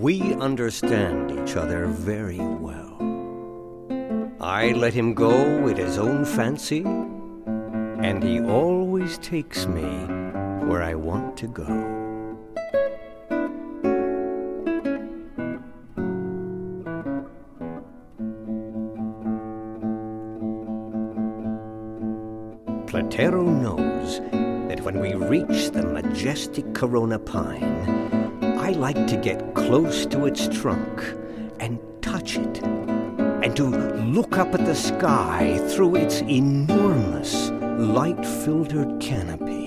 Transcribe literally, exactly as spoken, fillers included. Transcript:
We understand each other very well. I let him go at his own fancy, and he always takes me where I want to go. Platero knows that when we reach the majestic Corona pine, I like to get close to its trunk and touch it, and to look up at the sky through its enormous light-filtered canopy.